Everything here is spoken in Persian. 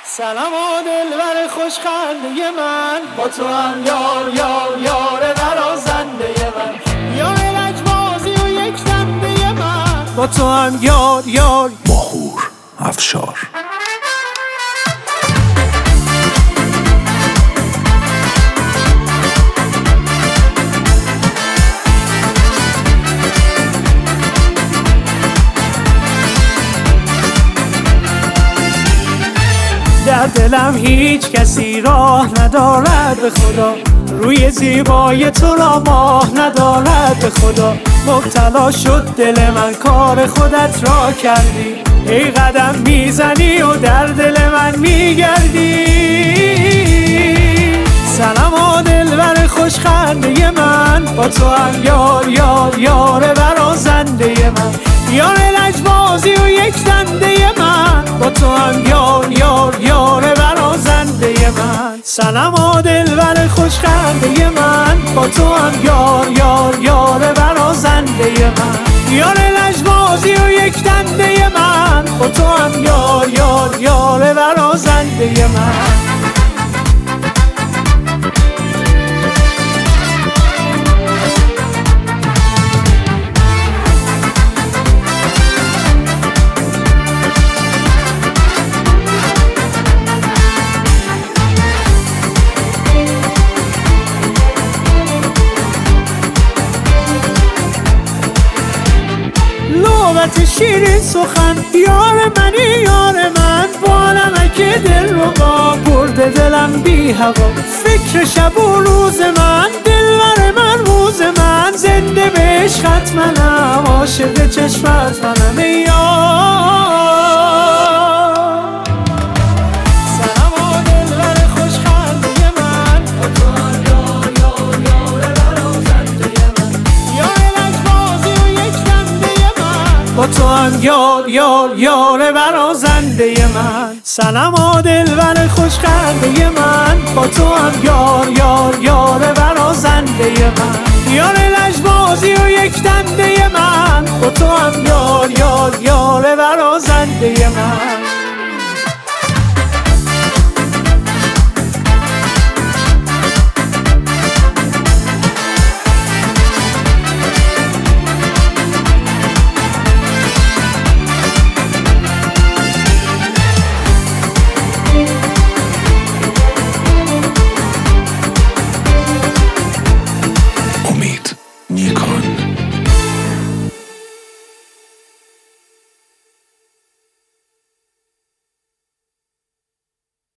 سلام و دلبر خوشخنده من، با تو هم یار یار یار برازنده من، یار لجبازی و یک دنده من، با تو هم یار یار. ماهور افشار. در دلم هیچ کسی راه ندارد به خدا، روی زیبای تو را ماه ندارد به خدا. مبتلا شد دل من کار خودت را کردی، ای قدم میزنی و در دل من میگردی. سلام و دلبر خوشخنده من، با تو هم یار یار یار برازنده من، یار لجبازی و یک دنده من، با تو هم یار یار یار برازنده من. سلام و دلبر خوشخنده من، با تو هم یار یار یار برازنده من، یار لجبازی و یک دنده من، با تو هم یار یار یار برازنده من. نوبت شیرین سخن، یار منی یار من، با نمک دل رو با برده دلم بی هوا. فکر شب و روز من، دلبر من روز من، زنده به عشقت منم، عاشق چشمت منم ای یار. سلام و دلبر خوشخنده من، با تو هم یار یار یار برازنده من، یار لجبازی و یک دنده من، با تو هم یار یار یار برازنده من. سلام و دلبر خوشخنده من، با تو هم یار یار یار برازنده من، یار لجبازی و یک دنده من، با تو هم یار یار یار برازنده من.